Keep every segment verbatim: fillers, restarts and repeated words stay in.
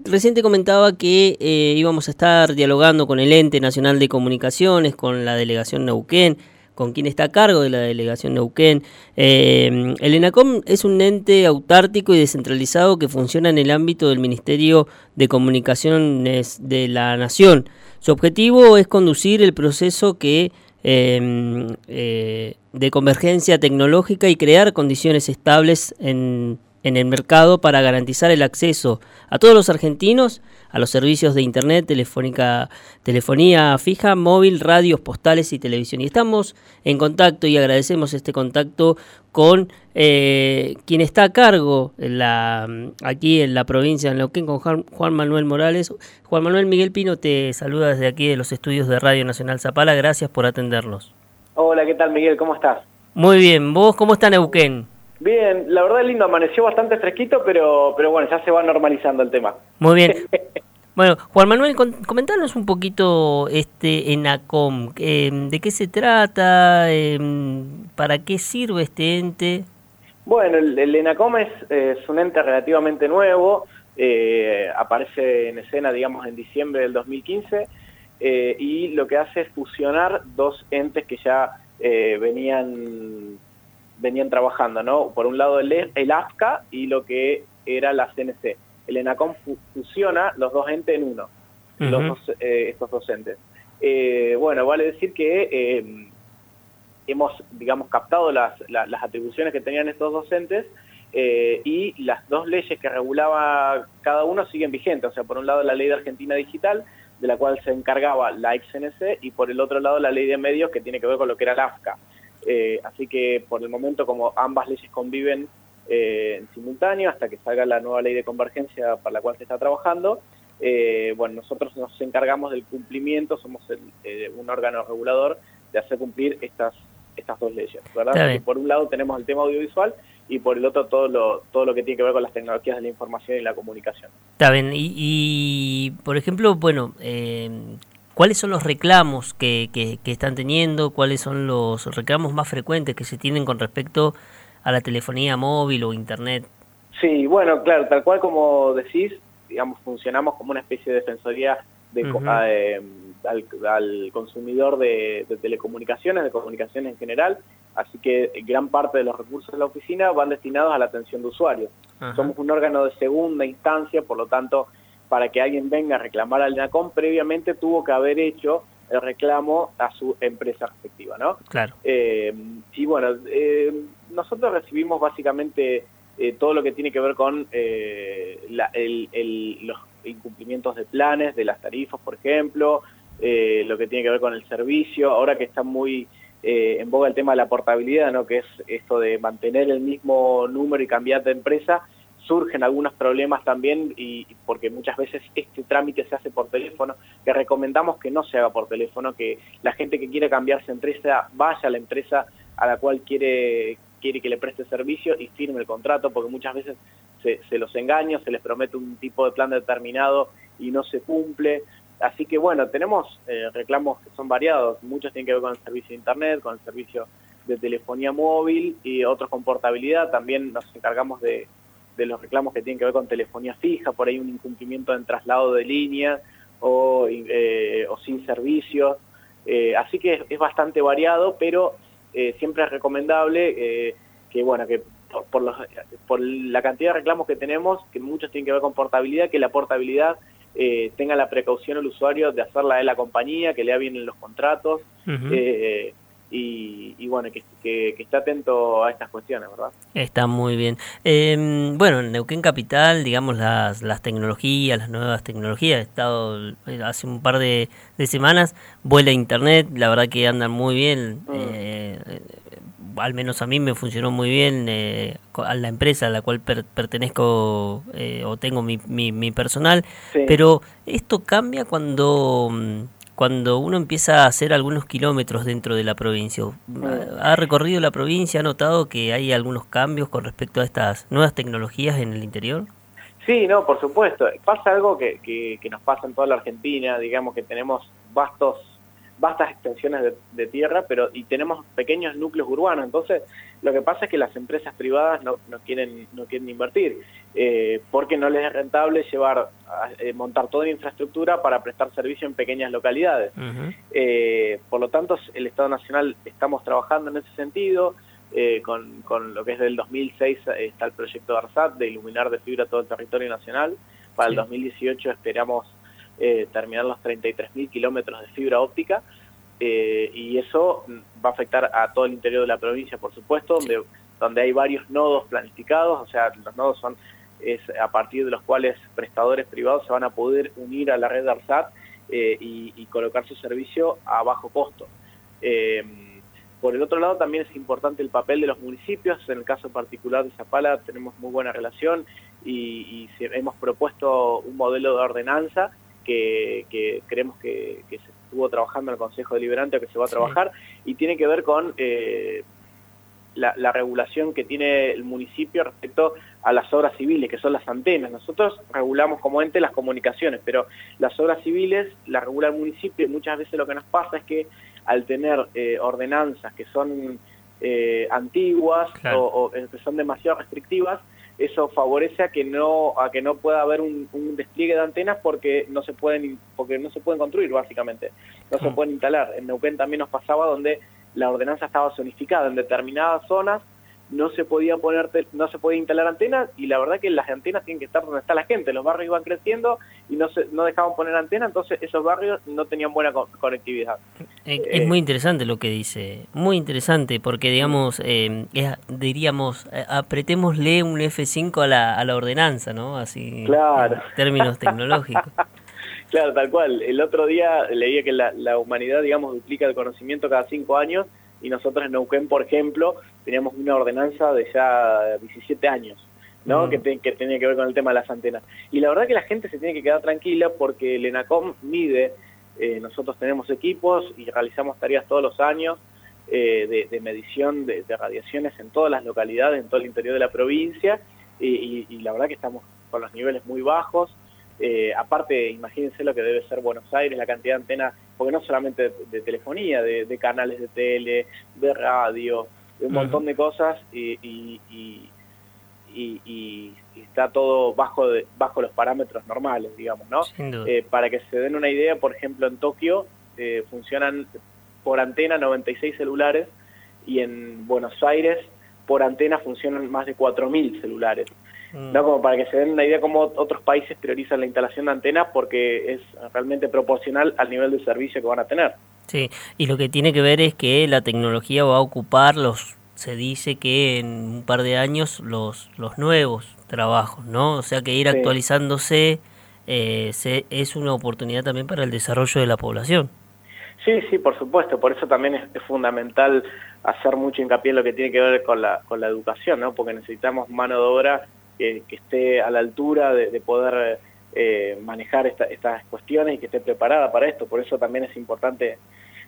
recién te comentaba que eh, íbamos a estar dialogando con el Ente Nacional de Comunicaciones, con la Delegación Neuquén, con quien está a cargo de la Delegación Neuquén. Eh, el ENACOM es un ente autártico y descentralizado que funciona en el ámbito del Ministerio de Comunicaciones de la Nación. Su objetivo es conducir el proceso que eh, eh, de convergencia tecnológica y crear condiciones estables en en el mercado para garantizar el acceso a todos los argentinos a los servicios de internet, telefónica, telefonía fija, móvil, radios, postales y televisión. Y estamos en contacto y agradecemos este contacto con eh, quien está a cargo en la, aquí en la provincia de Neuquén, con Juan, Juan Manuel Morales. Juan Manuel, Miguel Pino te saluda desde aquí de los estudios de Radio Nacional Zapala. Gracias por atendernos. Hola, ¿qué tal, Miguel? ¿Cómo estás? Muy bien. ¿Vos cómo está Neuquén? Bien, la verdad es lindo, amaneció bastante fresquito, pero pero bueno, ya se va normalizando el tema. Muy bien. Bueno, Juan Manuel, comentanos un poquito este ENACOM, eh, ¿de qué se trata? Eh, ¿Para qué sirve este ente? Bueno, el, el ENACOM es, es un ente relativamente nuevo, eh, aparece en escena, digamos, en diciembre del dos mil quince, eh, y lo que hace es fusionar dos entes que ya eh, venían... venían trabajando, ¿no? Por un lado el, el A F C A y lo que era la C N C. El ENACOM fusiona los dos entes en uno, uh-huh. los dos, eh, estos dos entes. Eh, bueno, vale decir que eh, hemos, digamos, captado las, las, las atribuciones que tenían estos dos entes eh, y las dos leyes que regulaba cada uno siguen vigentes. O sea, por un lado la Ley de Argentina Digital, de la cual se encargaba la ex C N C, y por el otro lado la Ley de Medios, que tiene que ver con lo que era la A F C A. Eh, así que por el momento, como ambas leyes conviven eh, en simultáneo hasta que salga la nueva ley de convergencia para la cual se está trabajando, eh, bueno, nosotros nos encargamos del cumplimiento, somos el, eh, un órgano regulador de hacer cumplir estas estas dos leyes, ¿verdad? Porque por un lado tenemos el tema audiovisual y por el otro todo lo todo lo que tiene que ver con las tecnologías de la información y la comunicación. Está bien, y, y por ejemplo, bueno, eh, ¿cuáles son los reclamos que, que, que están teniendo? ¿Cuáles son los reclamos más frecuentes que se tienen con respecto a la telefonía móvil o internet? Sí, bueno, claro, tal cual como decís, digamos, funcionamos como una especie de defensoría de, uh-huh. eh, al, al consumidor de, de telecomunicaciones, de comunicaciones en general, así que gran parte de los recursos de la oficina van destinados a la atención de usuarios. Uh-huh. Somos un órgano de segunda instancia, por lo tanto, para que alguien venga a reclamar al ENACOM, previamente tuvo que haber hecho el reclamo a su empresa respectiva, ¿no? Claro. Eh, y bueno, eh, nosotros recibimos básicamente eh, todo lo que tiene que ver con eh, la, el, el, los incumplimientos de planes, de las tarifas, por ejemplo, eh, lo que tiene que ver con el servicio, ahora que está muy eh, en boga el tema de la portabilidad, ¿no? Que es esto de mantener el mismo número y cambiar de empresa. Surgen algunos problemas también, y porque muchas veces este trámite se hace por teléfono, que recomendamos que no se haga por teléfono, que la gente que quiere cambiarse de empresa vaya a la empresa a la cual quiere quiere que le preste servicio y firme el contrato, porque muchas veces se, se los engaña, se les promete un tipo de plan determinado y no se cumple. Así que bueno, tenemos eh, reclamos que son variados, muchos tienen que ver con el servicio de internet, con el servicio de telefonía móvil y otros con portabilidad. También nos encargamos de de los reclamos que tienen que ver con telefonía fija, por ahí un incumplimiento en traslado de línea o, eh, o sin servicios. Eh, así que es, es bastante variado, pero eh, siempre es recomendable eh, que, bueno, que por, por, los, por la cantidad de reclamos que tenemos, que muchos tienen que ver con portabilidad, que la portabilidad eh, tenga la precaución el usuario de hacerla de la compañía, que lea bien en los contratos, uh-huh. eh, Y, y bueno, que, que, que esté atento a estas cuestiones, ¿verdad? Está muy bien. Eh, bueno, en Neuquén Capital, digamos, las, las tecnologías, las nuevas tecnologías, he estado hace un par de, de semanas, vuela internet, la verdad que andan muy bien, mm. eh, eh, al menos a mí me funcionó muy bien, eh, a la empresa a la cual per, pertenezco eh, o tengo mi, mi, mi personal, sí. Pero esto cambia cuando... cuando uno empieza a hacer algunos kilómetros dentro de la provincia. ¿Ha recorrido la provincia? ¿Ha notado que hay algunos cambios con respecto a estas nuevas tecnologías en el interior? Sí, no, por supuesto. Pasa algo que, que, que nos pasa en toda la Argentina, digamos que tenemos vastos vastas extensiones de, de tierra, pero y tenemos pequeños núcleos urbanos. Entonces, lo que pasa es que las empresas privadas no, no quieren no quieren invertir, eh, porque no les es rentable llevar a, eh, montar toda la infraestructura para prestar servicio en pequeñas localidades. Uh-huh. Eh, por lo tanto, el Estado Nacional estamos trabajando en ese sentido. Eh, con, con lo que es del dos mil seis eh, está el proyecto de ARSAT de iluminar de fibra todo el territorio nacional. Para sí. el dos mil dieciocho esperamos eh, terminar los treinta y tres mil kilómetros de fibra óptica, eh, y eso va a afectar a todo el interior de la provincia, por supuesto, donde, sí. donde hay varios nodos planificados. O sea, los nodos son es a partir de los cuales prestadores privados se van a poder unir a la red de ARSAT eh, y, y colocar su servicio a bajo costo. Eh, Por el otro lado, también es importante el papel de los municipios. En el caso particular de Zapala tenemos muy buena relación y, y hemos propuesto un modelo de ordenanza que, que creemos que, que se estuvo trabajando en el Consejo Deliberante o que se va a trabajar, sí. y tiene que ver con eh, la, la regulación que tiene el municipio respecto a las obras civiles, que son las antenas. Nosotros regulamos como ente las comunicaciones, pero las obras civiles las regula el municipio, y muchas veces lo que nos pasa es que al tener eh, ordenanzas que son eh, antiguas, claro. o, o que son demasiado restrictivas, eso favorece a que no a que no pueda haber un, un despliegue de antenas porque no se pueden porque no se pueden construir, básicamente no se pueden instalar. En Neuquén también nos pasaba, donde la ordenanza estaba zonificada en determinadas zonas, no se podía poner no se podía instalar antenas, y la verdad que las antenas tienen que estar donde está la gente. Los barrios iban creciendo y no se no dejaban poner antenas, entonces esos barrios no tenían buena co conectividad. Es, eh, es muy interesante lo que dice, muy interesante, porque digamos, eh, es, diríamos, eh, apretémosle un F cinco a la, a la ordenanza, ¿no? Así, claro. En términos tecnológicos. Claro, tal cual. El otro día leía que la, la humanidad, digamos, duplica el conocimiento cada cinco años, y nosotros en Neuquén, por ejemplo, teníamos una ordenanza de ya diecisiete años, ¿no? Mm. Que, te, que tenía que ver con el tema de las antenas. Y la verdad que la gente se tiene que quedar tranquila, porque el ENACOM mide, eh, nosotros tenemos equipos y realizamos tareas todos los años eh, de, de medición de, de radiaciones en todas las localidades, en todo el interior de la provincia, y, y, y la verdad que estamos con los niveles muy bajos. Eh, aparte, imagínense lo que debe ser Buenos Aires, la cantidad de antenas, porque no solamente de, de telefonía, de, de canales de tele, de radio, de un uh-huh. montón de cosas, y, y, y, y, y, y está todo bajo de, bajo los parámetros normales, digamos, ¿no? Eh, para que se den una idea, por ejemplo, en Tokio eh, funcionan por antena noventa y seis celulares, y en Buenos Aires por antena funcionan más de cuatro mil celulares. No, como para que se den una idea cómo otros países priorizan la instalación de antenas, porque es realmente proporcional al nivel de servicio que van a tener. Sí, y lo que tiene que ver es que la tecnología va a ocupar los, se dice que en un par de años, los los nuevos trabajos, ¿no? O sea que ir sí. actualizándose eh, se, es una oportunidad también para el desarrollo de la población. Sí, sí, por supuesto. Por eso también es, es fundamental hacer mucho hincapié en lo que tiene que ver con la con la educación, ¿no? Porque necesitamos mano de obra Que, que esté a la altura de, de poder eh, manejar esta, estas cuestiones, y que esté preparada para esto. Por eso también es importante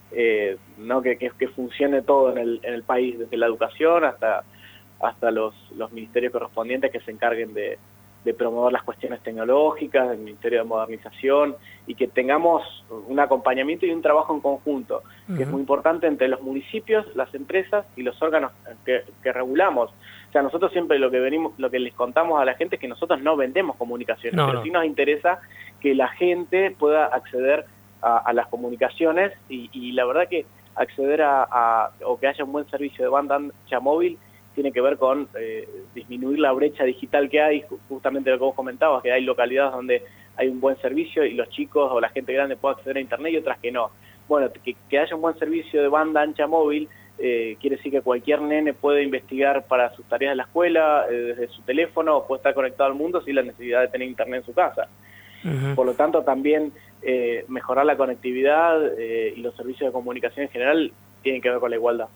eh, ¿no? que, que, que funcione todo en el, en el país, desde la educación hasta, hasta los, los ministerios correspondientes que se encarguen de, de promover las cuestiones tecnológicas, el Ministerio de Modernización, y que tengamos un acompañamiento y un trabajo en conjunto, uh-huh. que es muy importante entre los municipios, las empresas y los órganos que, que regulamos. O sea, nosotros siempre lo que venimos, lo que les contamos a la gente es que nosotros no vendemos comunicaciones, no, pero no. sí nos interesa que la gente pueda acceder a, a las comunicaciones, y, y la verdad que acceder a, a, o que haya un buen servicio de banda ancha móvil tiene que ver con eh, disminuir la brecha digital que hay, justamente lo que vos comentabas, que hay localidades donde hay un buen servicio y los chicos o la gente grande puede acceder a internet, y otras que no. Bueno, que, que haya un buen servicio de banda ancha móvil eh, quiere decir que cualquier nene puede investigar para sus tareas de la escuela eh, desde su teléfono, o puede estar conectado al mundo sin la necesidad de tener internet en su casa. Uh-huh. Por lo tanto, también eh, mejorar la conectividad eh, y los servicios de comunicación en general tienen que ver con la igualdad.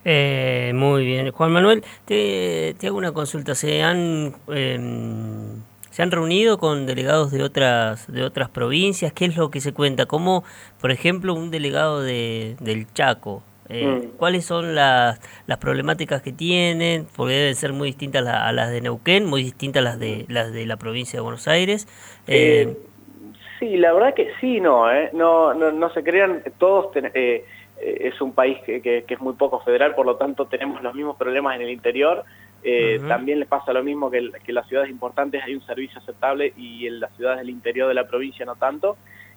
Eh, muy bien. Juan Manuel, te, te hago una consulta. ¿Se han eh, se han reunido con delegados de otras de otras provincias? ¿Qué es lo que se cuenta? Como, por ejemplo, un delegado de del Chaco. Eh, mm. ¿Cuáles son las, las problemáticas que tienen? Porque deben ser muy distintas a las de Neuquén, muy distintas a las de las de la provincia de Buenos Aires. Eh, eh, Sí, la verdad que sí, no, ¿eh? no, no, no se crean, todos ten, eh, es un país que, que, que es muy poco federal, por lo tanto tenemos los mismos problemas en el interior. Eh, uh-huh. También les pasa lo mismo que, que en las ciudades importantes hay un servicio aceptable y en las ciudades del interior de la provincia no tanto.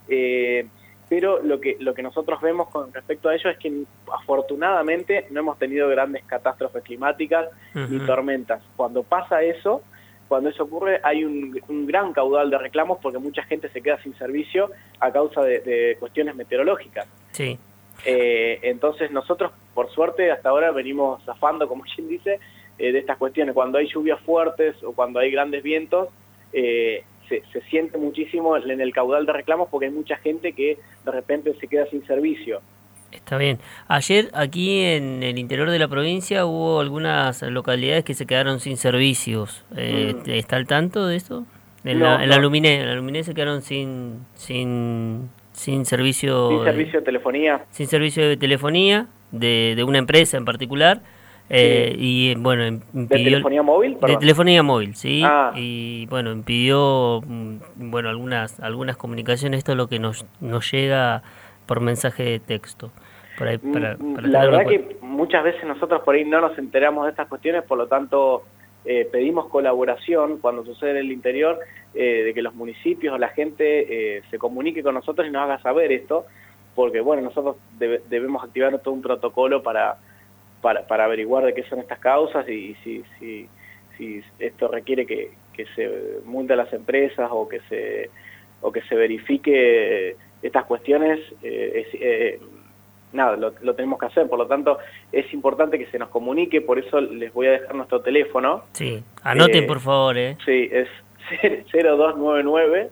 Eh, pero lo que, lo que nosotros vemos con respecto a ello es que afortunadamente no hemos tenido grandes catástrofes climáticas uh-huh. ni tormentas. Cuando pasa eso, cuando eso ocurre hay un, un gran caudal de reclamos porque mucha gente se queda sin servicio a causa de, de cuestiones meteorológicas. Sí. Eh, entonces nosotros, por suerte, hasta ahora venimos zafando, como quien dice, eh, de estas cuestiones. Cuando hay lluvias fuertes o cuando hay grandes vientos, eh, se, se siente muchísimo en el caudal de reclamos porque hay mucha gente que de repente se queda sin servicio. Está bien. Ayer aquí en el interior de la provincia hubo algunas localidades que se quedaron sin servicios. Eh, mm. ¿Está al tanto de esto? En, no, la, en no. la Luminé, en la Luminé se quedaron sin sin sin servicio. Sin servicio de telefonía. Sin servicio de telefonía de, de una empresa en particular. Eh, sí. Y bueno, impidió, ¿de telefonía móvil? Perdón. De telefonía móvil, sí. Ah. Y bueno, impidió bueno algunas algunas comunicaciones. Esto es lo que nos nos llega por mensaje de texto. Por ahí, para, para la verdad que muchas veces nosotros por ahí no nos enteramos de estas cuestiones, por lo tanto eh, pedimos colaboración cuando sucede en el interior, eh, de que los municipios o la gente eh, se comunique con nosotros y nos haga saber esto, porque bueno, nosotros debe, debemos activar todo un protocolo para, para, para averiguar de qué son estas causas y, y si, si, si esto requiere que, que se multe a las empresas o que se, o que se verifique estas cuestiones, eh, es, eh, nada, lo, lo tenemos que hacer, por lo tanto es importante que se nos comunique, por eso les voy a dejar nuestro teléfono. Sí, anoten eh, por favor. Eh. Sí, es cero dos nueve nueve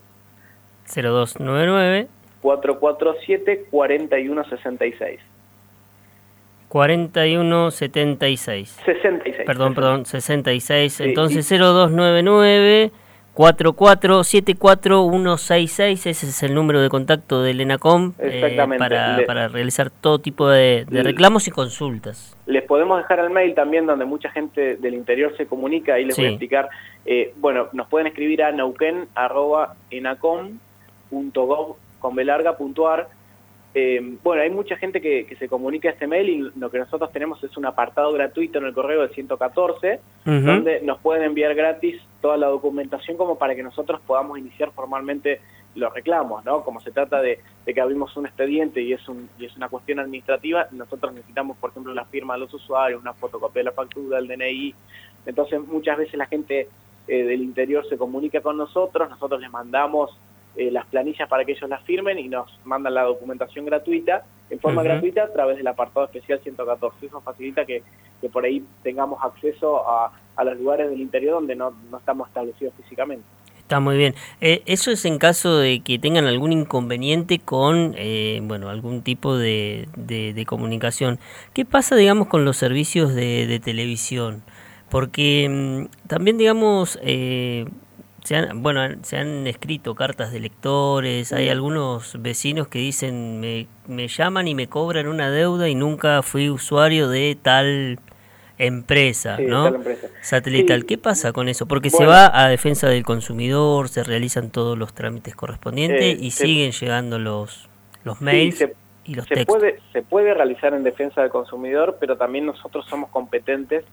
cero dos nueve nueve cuatro cuatro siete cuatro uno seis seis. cuarenta y uno setenta y seis. sesenta y seis. Perdón, perdón, sesenta y seis. Sí, entonces cero dos nueve nueve cuatro cuatro siete cuatro uno seis seis, ese es el número de contacto del ENACOM eh, para, Le, para realizar todo tipo de, de reclamos y consultas. Les podemos dejar el mail también donde mucha gente del interior se comunica, ahí les sí. voy a explicar. Eh, bueno, nos pueden escribir a neuquén arroba enacom punto gov con b larga punto ar. Eh, bueno, hay mucha gente que, que se comunica a este mail y lo que nosotros tenemos es un apartado gratuito en el correo del ciento catorce, uh-huh. donde nos pueden enviar gratis toda la documentación como para que nosotros podamos iniciar formalmente los reclamos, ¿no? Como se trata de, de que abrimos un expediente y es, un, y es una cuestión administrativa, nosotros necesitamos, por ejemplo, la firma de los usuarios, una fotocopia de la factura, el D N I. Entonces, muchas veces la gente eh, del interior se comunica con nosotros, nosotros les mandamos Eh, las planillas para que ellos las firmen y nos mandan la documentación gratuita, en forma uh-huh. gratuita, a través del apartado especial ciento catorce. Eso facilita que, que por ahí tengamos acceso a, a los lugares del interior donde no, no estamos establecidos físicamente. Está muy bien. Eh, eso es en caso de que tengan algún inconveniente con eh, bueno algún tipo de, de, de comunicación. ¿Qué pasa, digamos, con los servicios de, de televisión? Porque mmm, también, digamos... Eh, Se han, bueno, se han escrito cartas de lectores, hay algunos vecinos que dicen, me, me llaman y me cobran una deuda y nunca fui usuario de tal empresa, sí, ¿no? Tal empresa. Satelital. Sí. ¿Qué pasa con eso? Porque bueno, se va a defensa del consumidor, se realizan todos los trámites correspondientes eh, y se, siguen llegando los, los mails sí, se, y los se textos. Puede, se puede realizar en defensa del consumidor, pero también nosotros somos competentes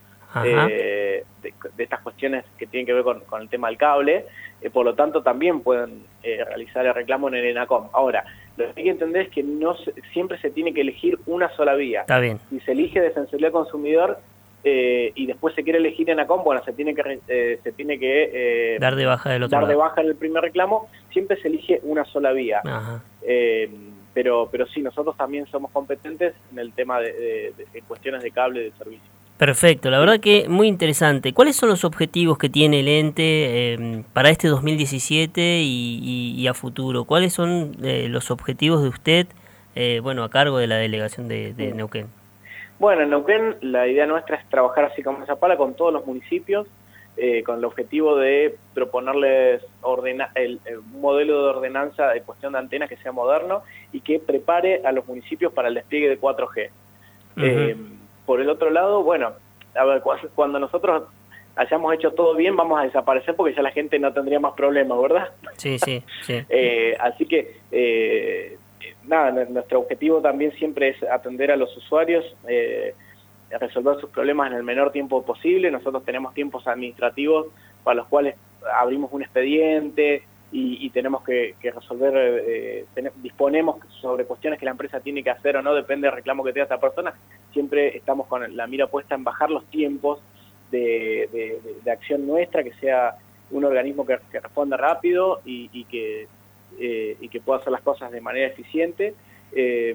Eh, de, de estas cuestiones que tienen que ver con, con el tema del cable, eh, por lo tanto también pueden eh, realizar el reclamo en el ENACOM. Ahora, lo que hay que entender es que no se, siempre se tiene que elegir una sola vía. Está bien. Si se elige Defensoría del Consumidor eh, y después se quiere elegir ENACOM, bueno, se tiene que eh, se tiene que eh, dar de baja del otro dar lado. de baja en el primer reclamo, siempre se elige una sola vía. Ajá. Eh, pero pero sí, nosotros también somos competentes en el tema de, de, de, de cuestiones de cable de servicio. Perfecto, la verdad que muy interesante. ¿Cuáles son los objetivos que tiene el ente eh, para este dos mil diecisiete y, y, y a futuro? ¿Cuáles son eh, los objetivos de usted, eh, bueno, a cargo de la delegación de, de Neuquén? Bueno, en Neuquén la idea nuestra es trabajar así como Zapala con todos los municipios, eh, con el objetivo de proponerles ordena el, el modelo de ordenanza de cuestión de antenas que sea moderno y que prepare a los municipios para el despliegue de cuatro G. Uh-huh. eh, Por el otro lado, bueno, a ver, cuando nosotros hayamos hecho todo bien, vamos a desaparecer porque ya la gente no tendría más problemas, ¿verdad? Sí, sí, sí. eh, así que, eh, nada, nuestro objetivo también siempre es atender a los usuarios, eh, resolver sus problemas en el menor tiempo posible. Nosotros tenemos tiempos administrativos para los cuales abrimos un expediente y, y tenemos que, que resolver, eh, ten, disponemos sobre cuestiones que la empresa tiene que hacer o no, depende del reclamo que tenga esta persona. Siempre estamos con la mira puesta en bajar los tiempos de, de, de, de acción nuestra, que sea un organismo que, que responda rápido y, y, que, eh, y que pueda hacer las cosas de manera eficiente. Eh,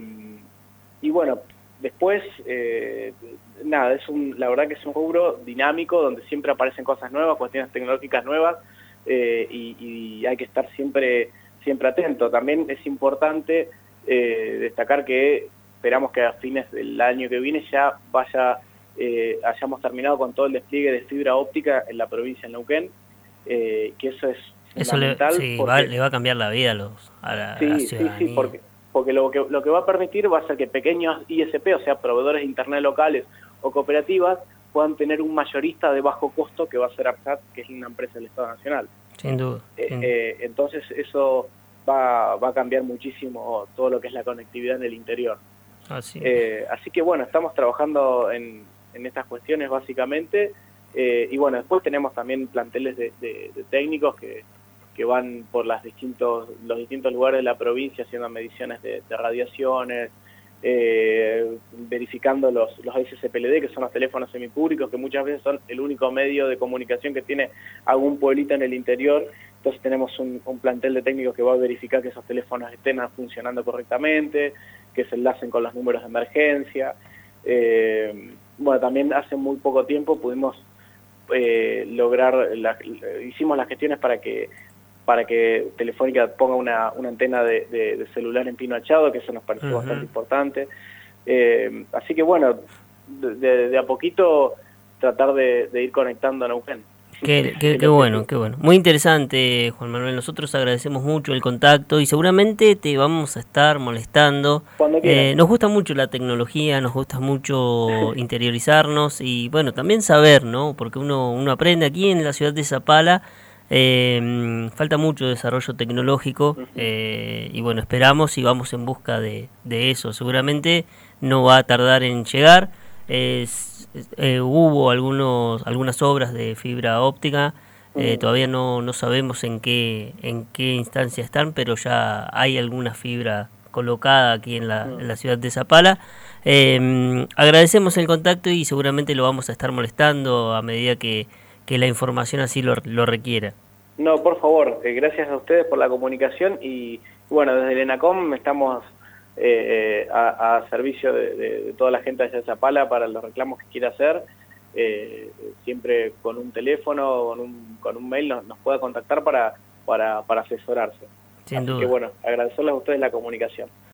y bueno, después, eh, nada, es un, la verdad que es un rubro dinámico donde siempre aparecen cosas nuevas, cuestiones tecnológicas nuevas, eh, y, y hay que estar siempre, siempre atento. También es importante eh, destacar que esperamos que a fines del año que viene ya vaya, eh, hayamos terminado con todo el despliegue de fibra óptica en la provincia de Neuquén, eh, que eso es fundamental. Eso le, sí, porque, va, le va a cambiar la vida a, los, a, la, sí, a la sí, ciudadanía. sí, porque porque lo que, lo que va a permitir va a ser que pequeños I S P, o sea, proveedores de internet locales o cooperativas, puedan tener un mayorista de bajo costo que va a ser ARSAT, que es una empresa del Estado Nacional. Sin duda. Eh, sin... Eh, entonces eso va, va a cambiar muchísimo todo lo que es la conectividad en el interior. Así, eh, así que bueno, estamos trabajando en, en estas cuestiones básicamente, eh, y bueno, después tenemos también planteles de, de, de técnicos que que van por las distintos, los distintos lugares de la provincia haciendo mediciones de, de radiaciones, eh, verificando los, los S C P L D, que son los teléfonos semipúblicos, que muchas veces son el único medio de comunicación que tiene algún pueblito en el interior. Entonces tenemos un, un plantel de técnicos que va a verificar que esos teléfonos estén funcionando correctamente, que se enlacen con los números de emergencia. Eh, bueno, también hace muy poco tiempo pudimos eh, lograr, la, hicimos las gestiones para que para que Telefónica ponga una, una antena de, de, de celular en Pino Achado, que eso nos pareció uh-huh. bastante importante. Eh, así que bueno, de, de a poquito tratar de, de ir conectando a Neuquén. Qué, qué, qué bueno, qué bueno. Muy interesante, Juan Manuel. Nosotros agradecemos mucho el contacto y seguramente te vamos a estar molestando. Eh, nos gusta mucho la tecnología, nos gusta mucho interiorizarnos y bueno, también saber, ¿no? Porque uno, uno aprende aquí en la ciudad de Zapala. Eh, falta mucho desarrollo tecnológico, eh, y bueno, esperamos y vamos en busca de, de eso. Seguramente no va a tardar en llegar. Eh, eh, hubo algunos algunas obras de fibra óptica, eh, todavía no, no sabemos en qué en qué instancia están, pero ya hay alguna fibra colocada aquí en la, en la ciudad de Zapala. Eh, agradecemos el contacto y seguramente lo vamos a estar molestando a medida que que la información así lo, lo requiera. No, por favor, eh, gracias a ustedes por la comunicación y bueno, desde el ENACOM estamos eh, a, a servicio de, de, de toda la gente allá de Zapala para los reclamos que quiera hacer, eh, siempre con un teléfono, con un, con un mail nos, nos pueda contactar para, para, para asesorarse. Sin Así duda. que bueno, agradecerles a ustedes la comunicación.